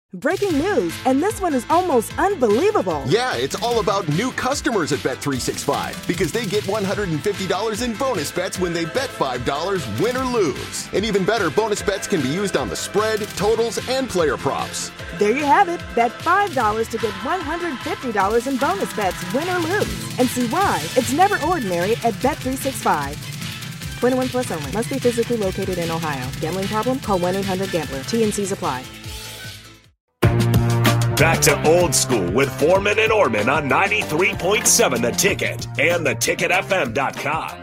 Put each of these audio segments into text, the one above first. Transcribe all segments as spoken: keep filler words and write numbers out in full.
Breaking news, and this one is almost unbelievable. Yeah, it's all about new customers at Bet three sixty-five because they get one hundred fifty dollars in bonus bets when they bet five dollars, win or lose. And even better, bonus bets can be used on the spread, totals, and player props. There you have it. Bet five dollars to get one hundred fifty dollars in bonus bets, win or lose. And see why it's never ordinary at Bet three sixty-five. twenty-one plus only. Must be physically located in Ohio. Gambling problem? Call one eight hundred gambler. T N Cs apply. Back to old school with Foreman and Orman on ninety-three point seven The Ticket and the ticket f m dot com.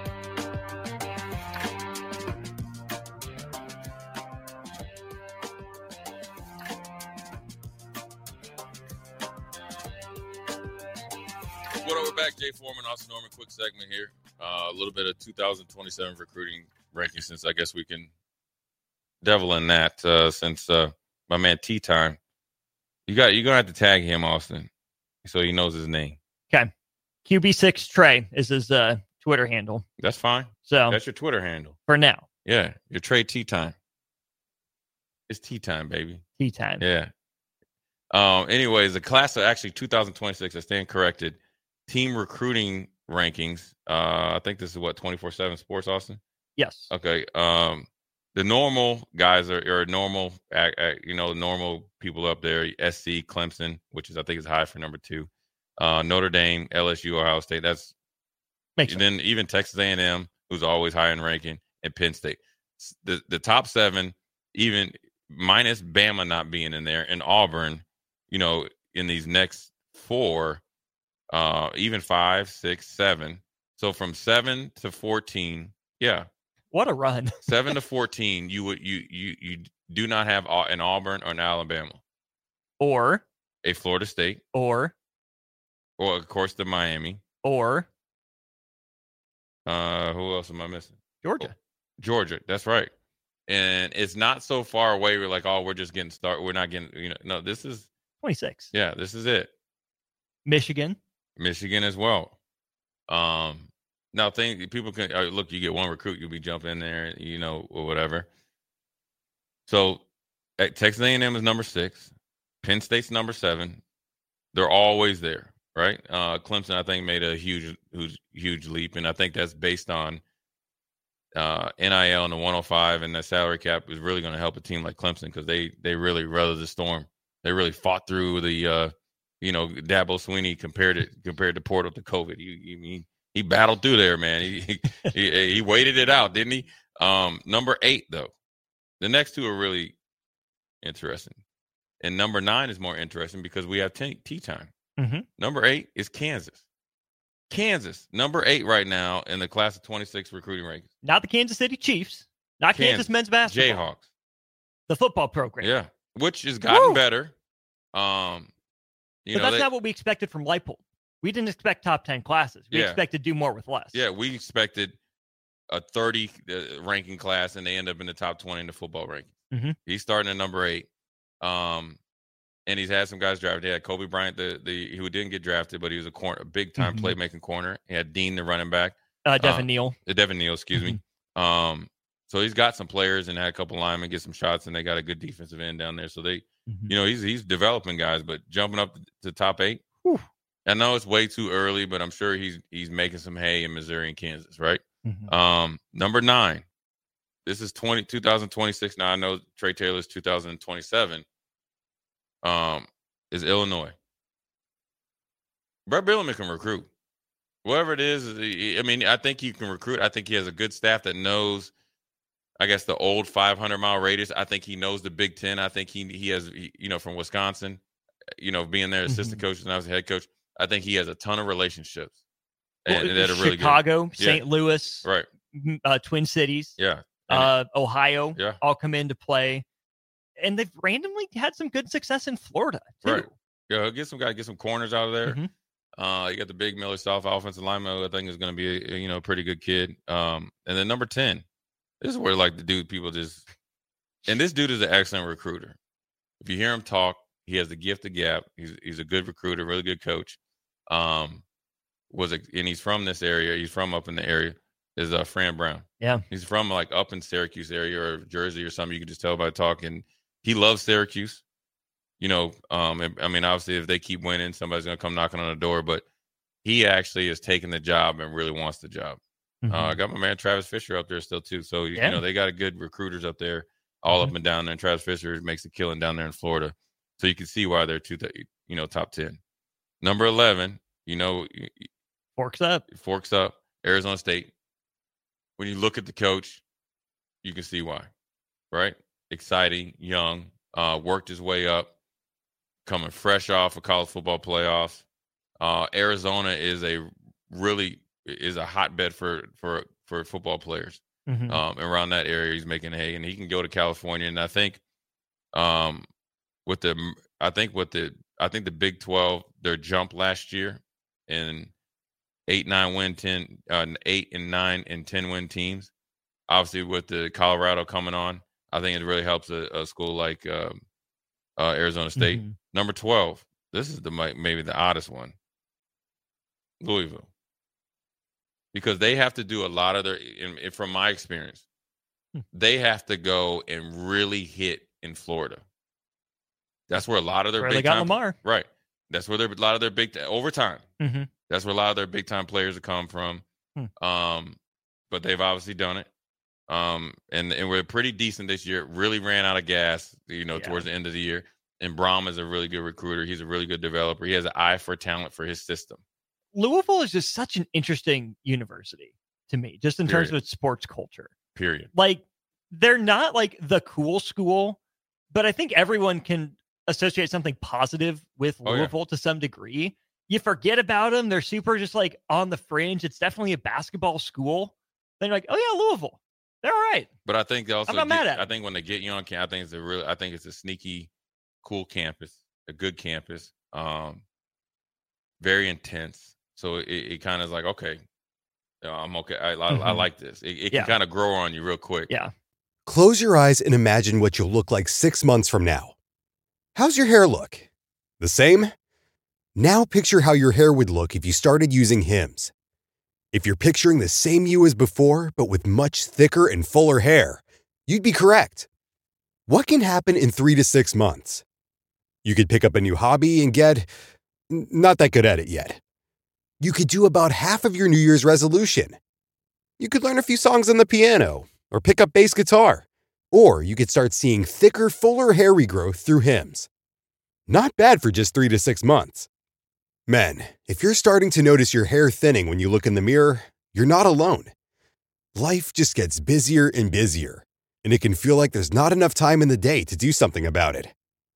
What up, we're back. Jay Foreman, Austin Norman. Quick segment here. Uh, a little bit of two thousand twenty-seven recruiting ranking, since I guess we can devil in that uh, since uh, my man Tea Time. You got you're gonna have to tag him, Austin, so he knows his name. Okay. Q B six Trey is his uh, Twitter handle. That's fine. So that's your Twitter handle for now. Yeah, your Trey Tea Time. It's tea time, baby. Tea time. Yeah. Um. Anyways, the class of actually two thousand twenty-six. I stand corrected. Team recruiting rankings. Uh, I think this is what twenty-four seven Sports, Austin. Yes. Okay. Um. The normal guys are, are normal, uh, uh, you know, normal people up there. S C, Clemson, which is I think is high for number two. Uh, Notre Dame, L S U, Ohio State. That's Makes and then even Texas A and M, who's always high in ranking, and Penn State. The the top seven, even minus Bama not being in there, and Auburn, you know, in these next four, uh, even five, six, seven. So from seven to fourteen, yeah. What a run. seven to fourteen, you would you you you do not have an Auburn or an Alabama. Or a Florida State. Or or of course the Miami. Or uh who else am I missing? Georgia. Oh, Georgia, that's right. And it's not so far away. We're like, oh, we're just getting started. We're not getting, you know, no, this is twenty-six. Yeah, this is it. Michigan. Michigan as well. Um Now, think people can uh, look. You get one recruit, you'll be jumping in there, you know, or whatever. So, at Texas A and M is number six. Penn State's number seven. They're always there, right? Uh, Clemson, I think, made a huge, huge, huge leap, and I think that's based on uh, N I L and the one oh five, and the salary cap is really going to help a team like Clemson because they they really weathered the storm. They really fought through the, uh, you know, Dabo Swinney compared it compared to Portal to COVID. You, you mean. He battled through there, man. He, he he waited it out, didn't he? Um, number eight, though. The next two are really interesting. And number nine is more interesting because we have tea, tea time. Mm-hmm. Number eight is Kansas. Kansas, number eight right now in the class of twenty-six recruiting rankings. Not the Kansas City Chiefs. Not Kansas, Kansas men's basketball. Jayhawks. The football program. Yeah, which has gotten Woo! better. Um, you but know, that's they, not what we expected from Leipold. We didn't expect top ten classes. We yeah. expected to do more with less. Yeah, we expected a thirty uh, ranking class, and they end up in the top twenty in the football ranking. Mm-hmm. He's starting at number eight, um, and he's had some guys drafted. He had Kobe Bryant, the the who didn't get drafted, but he was a corner, a big time mm-hmm. playmaking corner. He had Dean, the running back, uh, Devin uh, Neal, the Devin Neal, excuse mm-hmm. me. Um, so he's got some players and had a couple linemen get some shots, and they got a good defensive end down there. So they, mm-hmm. you know, he's he's developing guys, but jumping up to top eight. Whew. I know it's way too early, but I'm sure he's he's making some hay in Missouri and Kansas, right? Mm-hmm. Um, number nine. This is twenty, two thousand twenty-six. Now I know Trey Taylor's two thousand twenty-seven. Um, is Illinois. Brett Bielema can recruit. Whatever it is, I mean, I think he can recruit. I think he has a good staff that knows, I guess, the old five hundred mile radius. I think he knows the Big Ten. I think he he has, you know, from Wisconsin, you know, being their assistant mm-hmm. coach and I was the head coach. I think he has a ton of relationships. And, well, that are really Chicago, good. Saint Yeah. Louis, right? Uh, Twin Cities, yeah, uh, Ohio, yeah. all come into play, and they've randomly had some good success in Florida too. Right. Yeah, get some guys, get some corners out of there. Mm-hmm. Uh, you got the big Miller South offensive lineman, who I think is going to be a, you know, a pretty good kid. Um, and then number ten, this is where like the dude people just, and this dude is an excellent recruiter. If you hear him talk, he has the gift of gab. He's he's a good recruiter, really good coach. Um, was a, and he's from this area. He's from up in the area. Is uh, Fran Brown. Yeah, he's from like up in Syracuse area or Jersey or something. You can just tell by talking. He loves Syracuse. you know, um, I mean, obviously, if they keep winning, somebody's going to come knocking on the door. But he actually is taking the job and really wants the job. Mm-hmm. Uh, I got my man Travis Fisher up there still too. So Yeah. you know they got a good recruiters up there, all Mhm. up and down there. And Travis Fisher makes a killing down there in Florida. So you can see why they're two, you know, top ten. Number eleven, you know, Forks up. forks up, Arizona State. When you look at the coach, you can see why, right? Exciting, young, uh, worked his way up, coming fresh off of college football playoffs. Uh, Arizona is a really is a hotbed for for for football players. Mm-hmm. Um, around that area, he's making hay, and he can go to California. And I think, um, with the I think with the I think the Big twelve, their jump last year in eight, nine win, ten, uh, eight and nine and ten win teams. Obviously, with the Colorado coming on, I think it really helps a, a school like um, uh, Arizona State. Mm-hmm. Number twelve. This is the maybe the oddest one. Louisville. Because they have to do a lot of their, in, in, from my experience, hmm. they have to go and really hit in Florida. That's where a lot of their where big they got time, Lamar. Right. That's where a lot of their big over time. Mm-hmm. That's where a lot of their big time players have come from. Hmm. Um, but they've obviously done it. Um, and and we're pretty decent this year. Really ran out of gas, you know, Yeah. towards the end of the year. And Braum is a really good recruiter. He's a really good developer. He has an eye for talent for his system. Louisville is just such an interesting university to me, just in Period. terms of its sports culture. Period. Like, they're not like the cool school, but I think everyone can associate something positive with Oh, yeah. Louisville to some degree. You forget about them. They're super just like on the fringe. It's definitely a basketball school. Then you're like, oh yeah, Louisville. They're all right. But I think they also I'm not get, mad at I it. think when they get you on campus, I think it's a really I think it's a sneaky, cool campus, a good campus. Um, very intense. So it, it kind of is like, okay, you know, I'm okay. I, I, I Mhm. like this. It, it Yeah. can kind of grow on you real quick. Yeah. Close your eyes and imagine what you'll look like six months from now. How's your hair look? The same? Now picture how your hair would look if you started using Hims. If you're picturing the same you as before, but with much thicker and fuller hair, you'd be correct. What can happen in three to six months? You could pick up a new hobby and get n- not that good at it yet. You could do about half of your New Year's resolution. You could learn a few songs on the piano or pick up bass guitar. Or you could start seeing thicker, fuller hair regrowth through Hims. Not bad for just three to six months. Men, if you're starting to notice your hair thinning when you look in the mirror, you're not alone. Life just gets busier and busier, and it can feel like there's not enough time in the day to do something about it.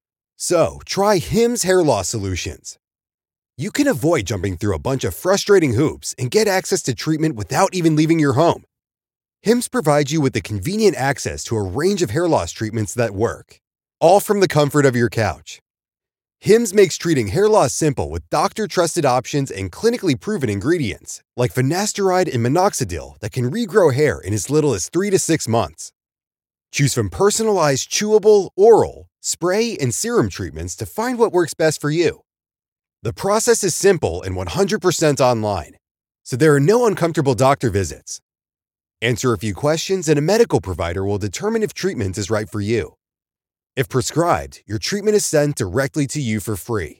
So, try Hims Hair Loss Solutions. You can avoid jumping through a bunch of frustrating hoops and get access to treatment without even leaving your home. Hims provides you with the convenient access to a range of hair loss treatments that work, all from the comfort of your couch. Hims makes treating hair loss simple with doctor-trusted options and clinically proven ingredients, like finasteride and minoxidil that can regrow hair in as little as three to six months. Choose from personalized chewable, oral, spray, and serum treatments to find what works best for you. The process is simple and one hundred percent online, so there are no uncomfortable doctor visits. Answer a few questions and a medical provider will determine if treatment is right for you. If prescribed, your treatment is sent directly to you for free.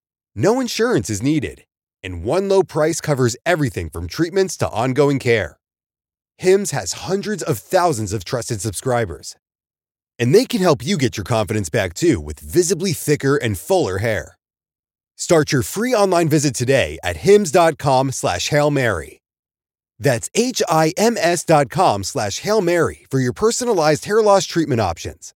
No insurance is needed, and one low price covers everything from treatments to ongoing care. Hims has hundreds of thousands of trusted subscribers, and they can help you get your confidence back too with visibly thicker and fuller hair. Start your free online visit today at hims.com slash Hail Mary. That's H-I-M-S dot com slash Hail Mary for your personalized hair loss treatment options.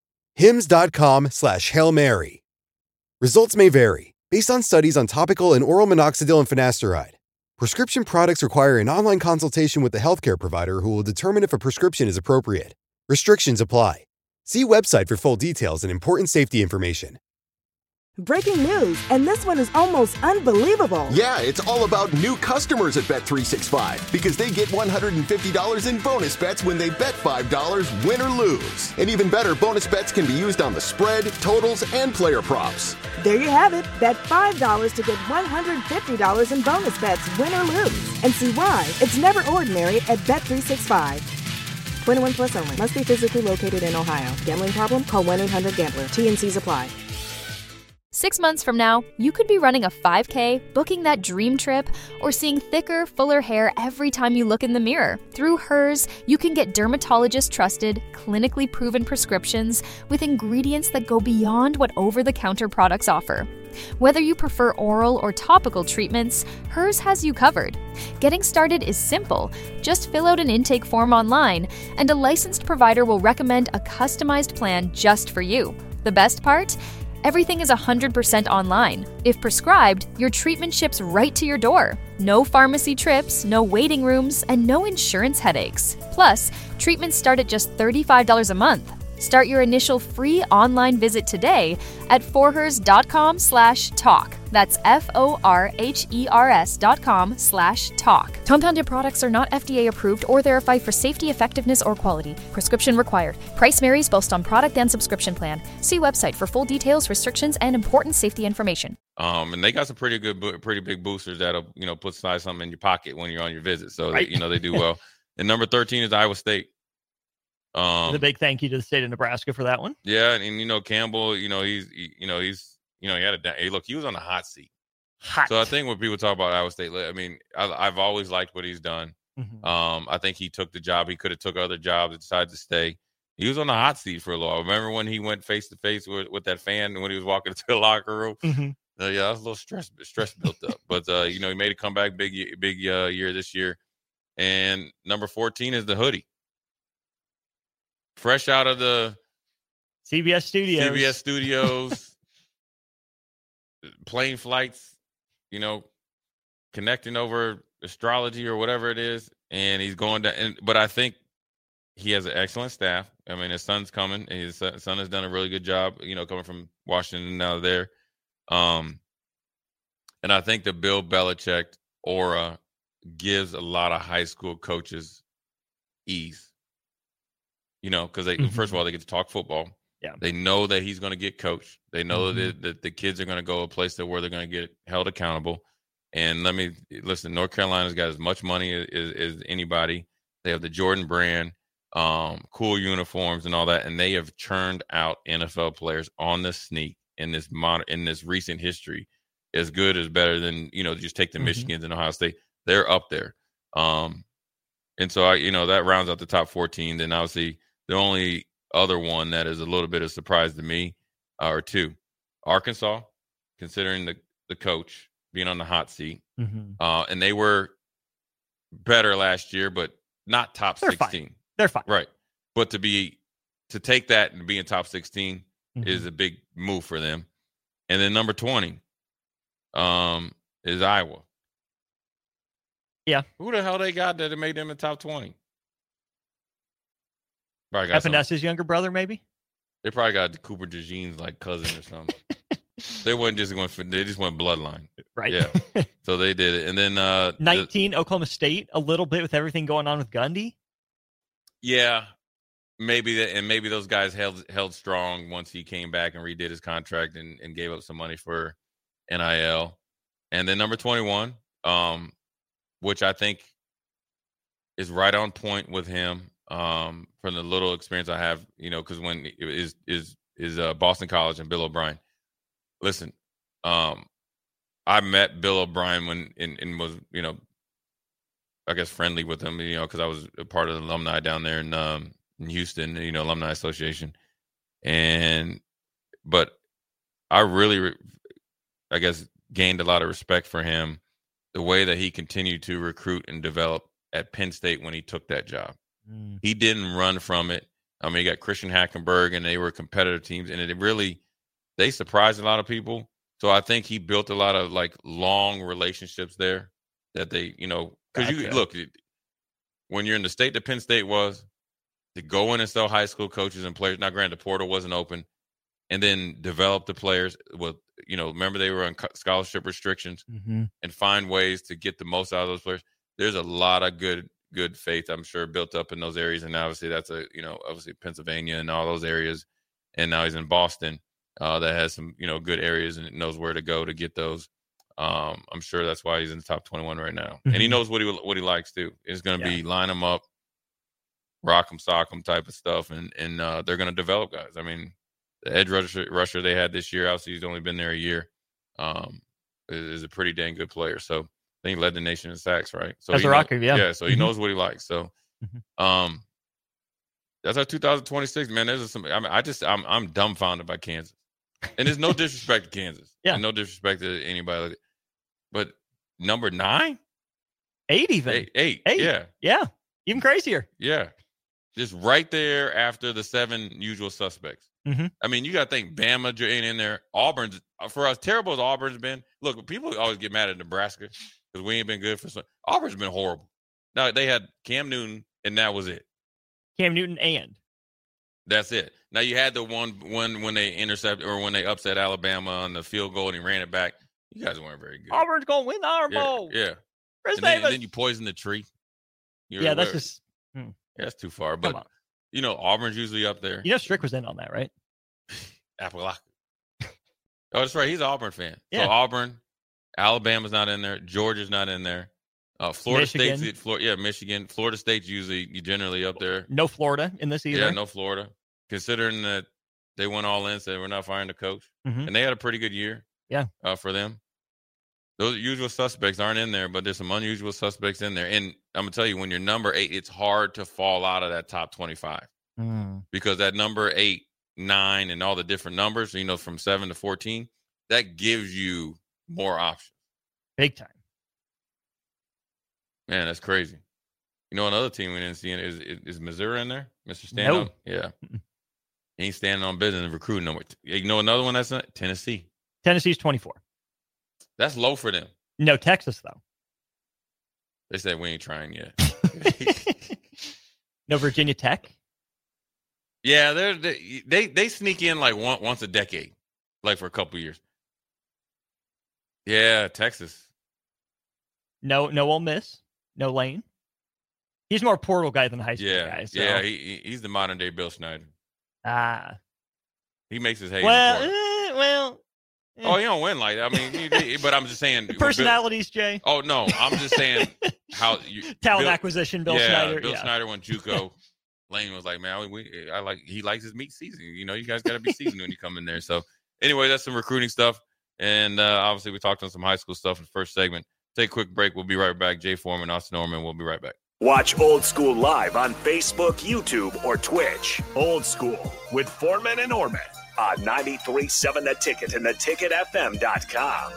Hims.com slash Hail Mary. Results may vary based on studies on topical and oral minoxidil and finasteride. Prescription products require an online consultation with a healthcare provider who will determine if a prescription is appropriate. Restrictions apply. See website for full details and important safety information. Breaking news, and this one is almost unbelievable. Yeah, it's all about new customers at Bet three sixty-five because they get one hundred fifty dollars in bonus bets when they bet five dollars, win or lose. And even better, bonus bets can be used on the spread, totals, and player props. There you have it. Bet five dollars to get one hundred fifty dollars in bonus bets, win or lose. And see why it's never ordinary at Bet three sixty-five. twenty-one plus only. Must be physically located in Ohio. Gambling problem? Call one eight hundred gambler. T and C's apply. Six months from now, you could be running a five K, booking that dream trip, or seeing thicker, fuller hair every time you look in the mirror. Through Hers, you can get dermatologist-trusted, clinically proven prescriptions with ingredients that go beyond what over-the-counter products offer. Whether you prefer oral or topical treatments, Hers has you covered. Getting started is simple. Just fill out an intake form online, and a licensed provider will recommend a customized plan just for you. The best part? Everything is one hundred percent online. If prescribed, your treatment ships right to your door. No pharmacy trips, no waiting rooms, and no insurance headaches. Plus, treatments start at just thirty-five dollars a month. Start your initial free online visit today at forhers.com slash talk. That's F-O-R-H-E-R-S dot com slash talk. Compounded products are not F D A approved or verified for safety, effectiveness, or quality. Prescription required. Price varies based on product and subscription plan. See website for full details, restrictions, and important safety information. Um, and they got some pretty good, bo- pretty big boosters that'll, you know, put aside something in your pocket when you're on your visit. So, Right. they, you know, they do well. And number thirteen is Iowa State. Um, the big thank you to the state of Nebraska for that one. Yeah, and, and you know Campbell, you know he's, he, you know he's, you know he had a da- hey, look, he was on the hot seat. Hot. So I think when people talk about Iowa State, I mean, I, I've always liked what he's done. Mhm. Um, I think he took the job. He could have took other jobs, decided to stay. He was on the hot seat for a little while. Remember when he went face to face with with that fan when he was walking into the locker room? Mhm. Uh, yeah, that was a little stress, stress built up. But uh, you know, he made a comeback, big, ye- big uh, year this year. And number fourteen is the hoodie, fresh out of the C B S Studios. C B S Studios, plane flights, you know, connecting over astrology or whatever it is, and he's going to. And but I think he has an excellent staff. I mean, his son's coming. And his son son has done a really good job, you know, coming from Washington now there. Um, and I think the Bill Belichick aura gives a lot of high school coaches ease. You know, because they Mhm. first of all they get to talk football. Yeah. They know that he's going to get coached. They know Mhm. that, that the kids are going to go a place that where they're going to get held accountable. And let me listen. North Carolina's got as much money as, as, as anybody. They have the Jordan brand, um, cool uniforms and all that, and they have churned out N F L players on the sneak in this modern in this recent history. As good as better than you know. Just take the Mhm. Michigans and Ohio State. They're up there. Um, and so I, you know, that rounds out the top fourteen. Then obviously the only other one that is a little bit of surprise to me uh, are two. Arkansas, considering the, the coach being on the hot seat. Mhm. Uh, and they were better last year, but not top They're fine. sixteen. They're fine. Right. But to be to take that and be in top sixteen Mhm. is a big move for them. And then number twenty um, is Iowa. Yeah. Who the hell they got that made them in top twenty? Probably got some, Epinessa's younger brother, maybe? they probably got the Cooper DeJean's like cousin or something. They wasn't just going for they just went bloodline. Right. Yeah. So they did it. And then uh the- nineteen, Oklahoma State, a little bit with everything going on with Gundy. yeah. Maybe that and maybe those guys held held strong once he came back and redid his contract and, and gave up some money for N I L. And then number twenty-one, um, which I think is right on point with him um, from the little experience I have, you know, because when is is is uh, Boston College and Bill O'Brien. Listen, um, I met Bill O'Brien when and, and was you know, I guess friendly with him, you know, because I was a part of the alumni down there in um, in Houston, you know, Alumni Association, and but I really, re- I guess, gained a lot of respect for him, the way that he continued to recruit and develop at Penn State when he took that job. Mm. He didn't run from it. I mean, you got Christian Hackenberg, and they were competitive teams, and it really they surprised a lot of people. So I think he built a lot of like long relationships there that they, you know, because you Gotcha. look when you're in the state that Penn State was, to go in and sell high school coaches and players. Now, granted, the portal wasn't open, and then develop the players with, you know, remember they were on scholarship restrictions Mm-hmm. and find ways to get the most out of those players. There's a lot of good, good faith, I'm sure, built up in those areas. And obviously that's a, you know, obviously Pennsylvania and all those areas. And now he's in Boston uh, that has some, you know, good areas and knows where to go to get those. Um, I'm sure that's why he's in the top twenty-one right now. Mm-hmm. And he knows what he, what he likes too. It's going to Yeah. be line them up, rock them, sock them type of stuff. And, and uh, they're going to develop guys. I mean, the edge rusher, rusher they had this year, obviously he's only been there a year, um, is, is a pretty dang good player. So I think he led the nation in sacks, right? So As a rocker, yeah. Yeah, so he mm-hmm. knows what he likes. So mm-hmm. um, that's our two thousand twenty-six, man. There's some. I mean, I just I'm I'm dumbfounded by Kansas, and there's no disrespect to Kansas. Yeah, and no disrespect to anybody, but number nine, eight, even eight, eight, eight. yeah, yeah, even crazier. Yeah, just right there after the seven usual suspects. Mm-hmm. I mean, you got to think Bama ain't in there. Auburn's for us terrible as Auburn's been. Look, people always get mad at Nebraska because we ain't been good for some. Auburn's been horrible. Now they had Cam Newton, and that was it. Cam Newton and that's it. Now you had the one when when they intercepted or when they upset Alabama on the field goal and he ran it back. You guys weren't very good. Auburn's gonna win the Iron yeah, Bowl. Yeah, Chris and then, Davis. and then you poison the tree. You're yeah, that's aware. just hmm. yeah, that's too far. But you know, Auburn's usually up there. You know, Strick was in on that, right? Appalachia. Oh, that's right. He's an Auburn fan. Yeah. So Auburn, Alabama's not in there. Georgia's not in there. Uh, Florida Michigan. State's Florida, yeah, Michigan. Florida State's usually you generally up there. No Florida in this either. Yeah, no Florida. Considering that they went all in, said we're not firing the coach, mm-hmm. and they had a pretty good year. Yeah, uh, for them. Those usual suspects aren't in there, but there's some unusual suspects in there. And I'm gonna tell you, when you're number eight, it's hard to fall out of that top twenty-five mm. because that number eight, nine, and all the different numbers, you know, from seven to fourteen, that gives you more options. Big time. Man, that's crazy. You know, another team we didn't see in is is Missouri in there, Mister Stand-Up? No. Yeah, he ain't standing on business and recruiting no more. You know, another one that's not Tennessee. Tennessee's twenty-four. That's low for them. No, Texas though. They said we ain't trying yet. No, Virginia Tech. Yeah, they're, they they they sneak in like one, once a decade, like for a couple years. Yeah, Texas. No, no Ole Miss. No Lane. He's more portal guy than a high school yeah, guy. So. Yeah, he, he's the modern day Bill Snyder. Ah. He makes his hay. Well, eh, well. Eh. Oh, he don't win like that. I mean, he, he, but I'm just saying. Personalities, Bill, Jay. Oh, no. I'm just saying how. You, Talent Bill, acquisition, Bill yeah, Snyder. Bill yeah. Snyder went JUCO. Lane was like, man, we, I like, he likes his meat season. You know, you guys got to be seasoned when you come in there. So, anyway, that's some recruiting stuff. And uh, obviously, we talked on some high school stuff in the first segment. Take a quick break. We'll be right back. Jay Foreman, Austin Norman. We'll be right back. Watch Old School live on Facebook, YouTube, or Twitch. Old School with Foreman and Orman on ninety-three point seven The Ticket and the ticket f m dot com.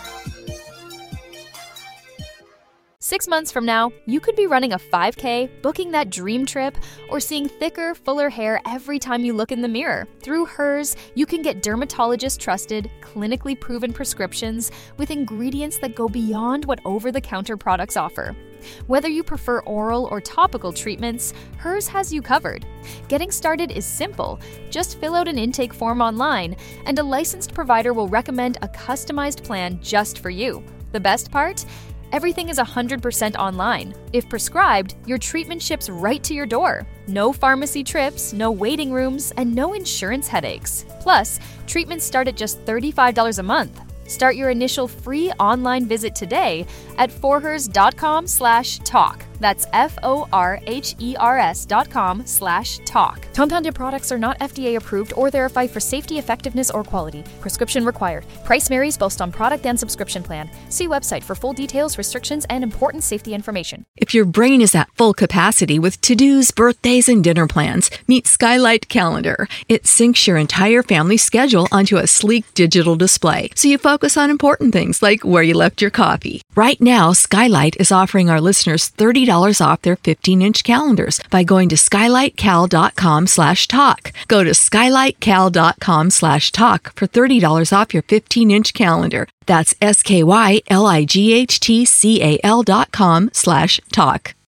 Six months from now, you could be running a five K, booking that dream trip, or seeing thicker, fuller hair every time you look in the mirror. Through Hers, you can get dermatologist-trusted, clinically proven prescriptions with ingredients that go beyond what over-the-counter products offer. Whether you prefer oral or topical treatments, Hers has you covered. Getting started is simple. Just fill out an intake form online, and a licensed provider will recommend a customized plan just for you. The best part? Everything is one hundred percent online. If prescribed, your treatment ships right to your door. No pharmacy trips, no waiting rooms, and no insurance headaches. Plus, treatments start at just thirty-five dollars a month. Start your initial free online visit today at forhers.com slash talk. That's F-O-R-H-E-R-S dot com slash talk. Compounded products are not F D A approved or verified for safety, effectiveness, or quality. Prescription required. Price varies based on product and subscription plan. See website for full details, restrictions, and important safety information. If your brain is at full capacity with to-dos, birthdays, and dinner plans, meet Skylight Calendar. It syncs your entire family schedule onto a sleek digital display, so you focus on important things like where you left your coffee. Right now, Skylight is offering our listeners thirty dollars off their fifteen-inch calendars by going to skylightcal.com slash talk. Go to skylightcal.com slash talk for thirty dollars off your fifteen-inch calendar. That's S-K-Y-L-I-G-H-T-C-A-L dot com slash talk.